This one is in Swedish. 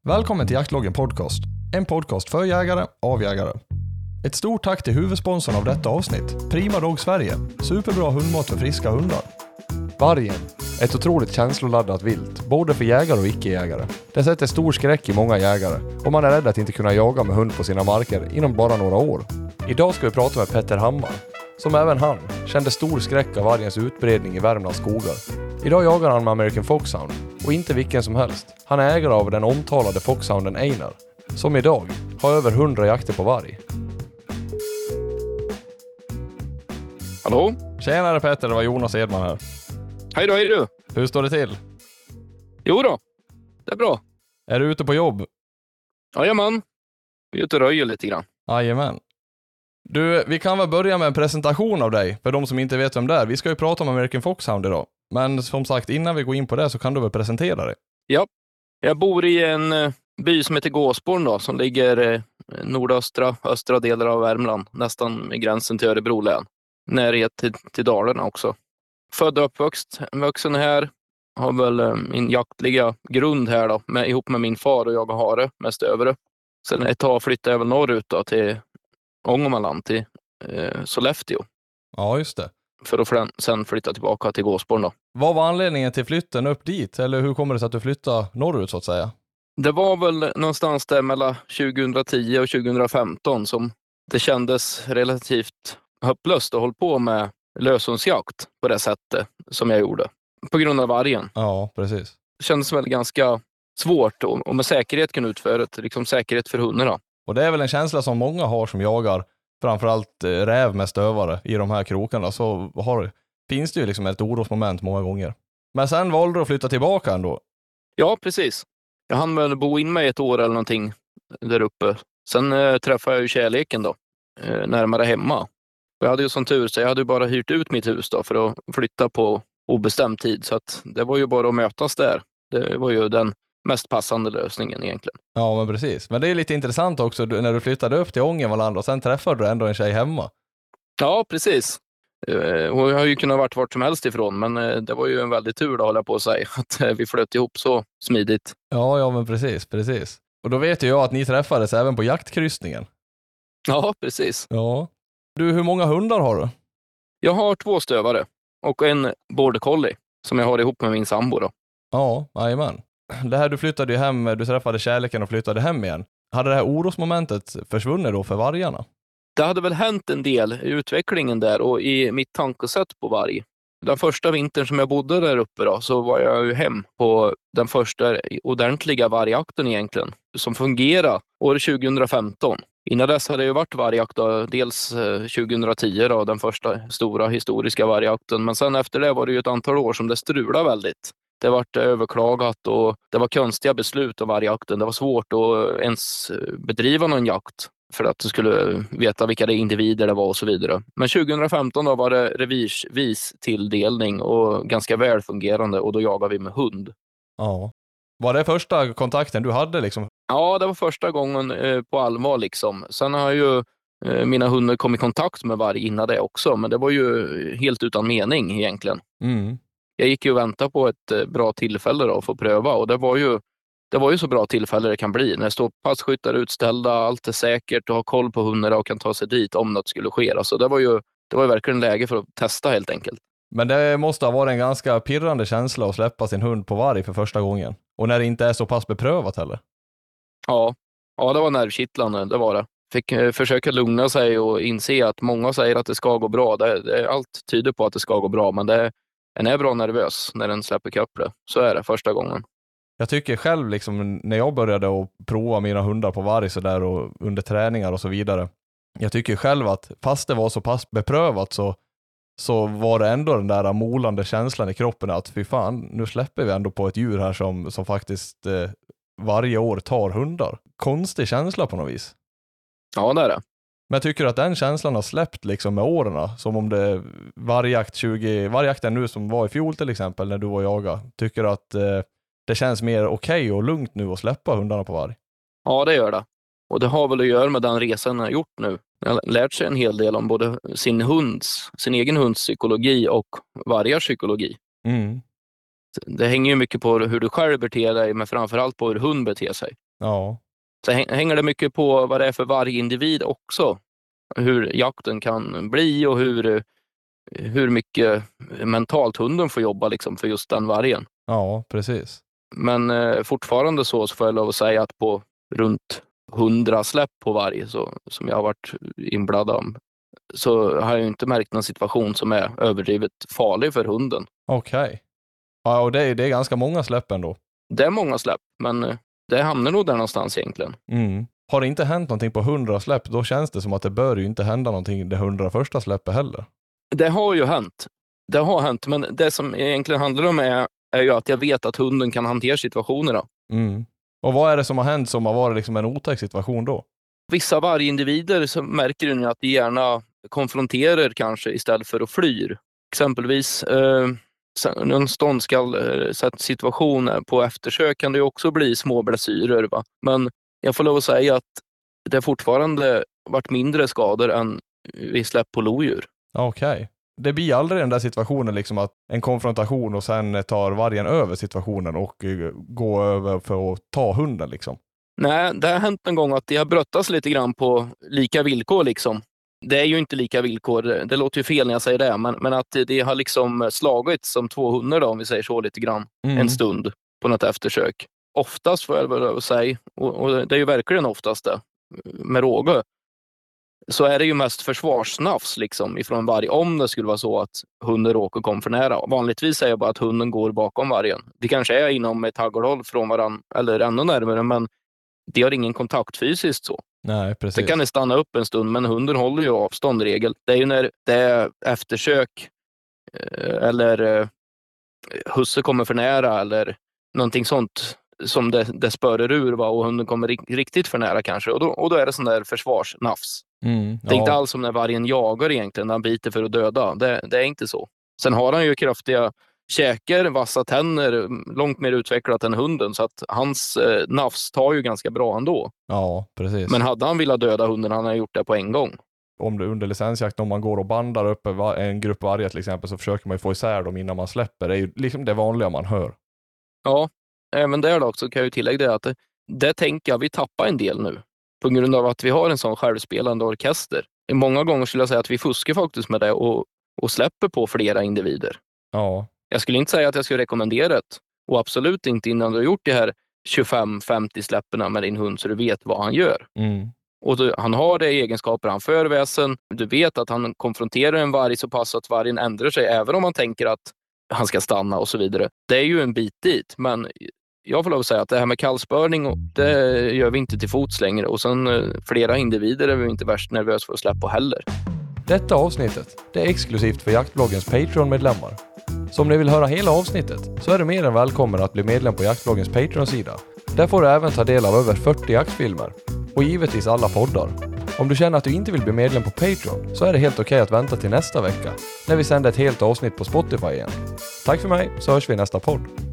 Välkommen till Jaktloggen podcast. En podcast för jägare, av jägare. Ett stort tack till huvudsponsorn av detta avsnitt, Prima Dog Sverige. Superbra hundmat för friska hundar. Vargen. Ett otroligt känsloladdat vilt, både för jägare och icke-jägare. Det sätter stor skräck i många jägare och man är rädd att inte kunna jaga med hund på sina marker inom bara några år. Idag ska vi prata med Petter Hammar, som även han kände stor skräck av vargens utbredning i Värmlands skogar. Idag jagar han med American Foxhound, och inte vilken som helst. Han är ägare av den omtalade Foxhounden Einar, som idag har över 100 jakter på varg. Hallå? Tjenare Petter, det var Jonas Edman här. Hej du. Hur står det till? Jo då, det är bra. Är du ute på jobb? Jajamän, vi är ute och röjer lite grann. Jajamän. Du, vi kan väl börja med en presentation av dig, för de som inte vet vem det är. Vi ska ju prata om American Foxhound idag. Men som sagt, innan vi går in på det så kan du väl presentera dig? Ja, jag bor i en by som heter Gåsborn då, som ligger östra delar av Värmland, nästan med gränsen till Örebro län. Närhet till Dalarna också. Född och uppvuxen här, har väl min jaktliga grund här då, ihop med min far och jag har det mest övre. Sen ett tag flyttade jag väl norrut då, till Ångermanland, till Sollefteå. Ja, just det. För att sen flytta tillbaka till Gåsborn då. Vad var anledningen till flytten upp dit? Eller hur kommer det sig att du flyttade norrut så att säga? Det var väl någonstans där mellan 2010 och 2015 som det kändes relativt hopplöst att hålla på med löshundsjakt på det sättet som jag gjorde. På grund av vargen. Ja, precis. Det kändes väl ganska svårt och med säkerhet kunna utföra det. Liksom säkerhet för hundarna. Och det är väl en känsla som många har som jagar framförallt räv med stövare i de här krokarna. Så finns det ju liksom ett orosmoment många gånger. Men sen valde du att flytta tillbaka ändå. Ja, precis. Jag hann väl bo in mig ett år eller någonting där uppe. Sen träffade jag ju kärleken då. Närmare hemma. Jag hade ju sån tur så jag hade ju bara hyrt ut mitt hus då för att flytta på obestämd tid. Så att det var ju bara att mötas där. Det var ju den mest passande lösningen egentligen. Ja, men precis. Men det är lite intressant också när du flyttade upp till Ångermanland och sen träffade du ändå en tjej hemma. Ja, precis. Och jag har ju kunnat varit vart som helst ifrån, men det var ju en väldigt tur då, håller jag på att säga, att vi flöt ihop så smidigt. Ja, men precis. Och då vet ju jag att ni träffades även på jaktkryssningen. Ja, precis. Ja. Du, hur många hundar har du? Jag har 2 stövare och en border collie som jag har ihop med min sambo då. Ja, jajamän. Det här du flyttade ju hem, du träffade kärleken och flyttade hem igen. Hade det här orosmomentet försvunnit då för vargarna? Det hade väl hänt en del i utvecklingen där och i mitt tankesätt på varg. Den första vintern som jag bodde där uppe då, så var jag ju hem på den första ordentliga vargjakten egentligen, som fungerade år 2015. Innan dess hade det ju varit vargjakt då, dels 2010 då, den första stora historiska vargjakten. Men sen efter det var det ju ett antal år som det strulade väldigt. Det var överklagat och det var konstiga beslut om vargjakten. Det var svårt att ens bedriva någon jakt för att du skulle veta vilka individer det var och så vidare. Men 2015 då var det revirsvis tilldelning och ganska välfungerande och då jagade vi med hund. Ja. Var det första kontakten du hade liksom? Ja, det var första gången på allvar liksom. Sen har ju mina hundar kommit i kontakt med varg innan det också, men det var ju helt utan mening egentligen. Mm. Jag gick ju och väntade på ett bra tillfälle då för att pröva och det var ju så bra tillfälle det kan bli. När det står passkyttar utställda, allt är säkert och har koll på hundarna och kan ta sig dit om något skulle ske. Så det var ju verkligen läge för att testa helt enkelt. Men det måste ha varit en ganska pirrande känsla att släppa sin hund på varg för första gången. Och när det inte är så pass beprövat heller. Ja, det var nervkittlande, det var det. Fick försöka lugna sig och inse att många säger att det ska gå bra. Allt tyder på att det ska gå bra, men en är bra nervös när den släpper köpple. Så är det första gången. Jag tycker själv liksom, när jag började att prova mina hundar på varg så där och under träningar och så vidare. Jag tycker själv att fast det var så pass beprövat så var det ändå den där molande känslan i kroppen att fy fan, nu släpper vi ändå på ett djur här som faktiskt varje år tar hundar. Konstig känsla på något vis. Ja, det är det. Men jag tycker att den känslan har släppt liksom med åren. Som om det vargjakten nu som var i fjol till exempel när du var jaga. Tycker att det känns mer okej och lugnt nu att släppa hundarna på varg. Ja, det gör det. Och det har väl att göra med den resan jag har gjort nu. Jag har lärt sig en hel del om både sin egen hunds psykologi och vargars psykologi. Mm. Det hänger ju mycket på hur du själv beter dig, men framförallt på hur hund beter sig. Ja. Så hänger det mycket på vad det är för varje individ också. Hur jakten kan bli och hur mycket mentalt hunden får jobba liksom för just den vargen. Ja, precis. Men fortfarande så får jag lov att säga att på runt 100 släpp på varg som jag har varit inblandad om, så har jag inte märkt någon situation som är överdrivet farlig för hunden. Okej. Ja, och det är ganska många släpp ändå. Det är många släpp, men det hamnar nog där någonstans egentligen. Mm. Har det inte hänt någonting på 100 släpp, då känns det som att det bör ju inte hända någonting det 101:a släppet heller. Det har ju hänt. Det har hänt, men det som egentligen handlar om är ju att jag vet att hunden kan hantera situationerna. Mm. Och vad är det som har hänt som har varit liksom en otäck situation då? Vissa vargindivider så märker du nu att de gärna konfronterar kanske istället för att flyr. Exempelvis en ståndskall situation på eftersök kan det ju också bli små blessyrer. Va? Men jag får lov att säga att det fortfarande varit mindre skador än vid släpp på lodjur. Okej. Det blir aldrig den där situationen liksom att en konfrontation och sen tar vargen över situationen och går över för att ta hunden liksom. Nej, det har hänt en gång att de har bröttats lite grann på lika villkor liksom. Det är ju inte lika villkor, det låter ju fel när jag säger det, men att det har liksom slagits som två hundar då, om vi säger så lite grann, en stund på något eftersök. Oftast får jag väl säga, och det är ju verkligen oftast det, med råge, så är det ju mest försvarsnafs liksom ifrån varg om det skulle vara så att hunden råkar komma för nära. Vanligtvis säger jag bara att hunden går bakom vargen. Det kanske är inom ett hagelhåll från varandra eller ännu närmare, men det har ingen kontakt fysiskt så. Nej, precis. Sen kan det stanna upp en stund, men hunden håller ju avstånd i regel. Det är ju när det är eftersök eller husse kommer för nära eller någonting sånt som det spörer ur, va? Och hunden kommer riktigt för nära kanske. Och då är det sån där försvarsnafs. Det är inte alls som när vargen jagar egentligen, när han biter för att döda. Det är inte så. Sen har han ju kraftiga käkar, vassa tänder, långt mer utvecklat än hunden, så att hans nafs tar ju ganska bra ändå. Ja, precis. Men hade han velat döda hunden, han hade gjort det på en gång. Om det under licensjakt, om man går och bandar upp en grupp vargar till exempel, så försöker man ju få isär dem innan man släpper. Det är ju liksom det vanliga man hör. Ja, även där då så kan jag ju tillägga det att det tänker jag vi tappar en del nu. På grund av att vi har en sån självspelande orkester. Många gånger skulle jag säga att vi fuskar faktiskt med det och släpper på flera individer. Ja. Jag skulle inte säga att jag skulle rekommendera det. Och absolut inte innan du har gjort det här 25-50 släpperna med din hund så du vet vad han gör. Och han har det egenskaper, han för väsen. Du vet att han konfronterar en varg så pass att vargen ändrar sig även om man tänker att han ska stanna och så vidare. Det är ju en bit dit, men jag får lov att säga att det här med kallspörning, det gör vi inte till fots längre. Och sen flera individer är vi inte värst nervösa för att släppa heller. Detta avsnittet, det är exklusivt för jaktbloggens Patreon-medlemmar. Så om ni vill höra hela avsnittet så är du mer än välkommen att bli medlem på jaktbloggens Patreon-sida. Där får du även ta del av över 40 jaktfilmer och givetvis alla poddar. Om du känner att du inte vill bli medlem på Patreon så är det helt okej att vänta till nästa vecka när vi sänder ett helt avsnitt på Spotify igen. Tack för mig, så hörs vi i nästa podd.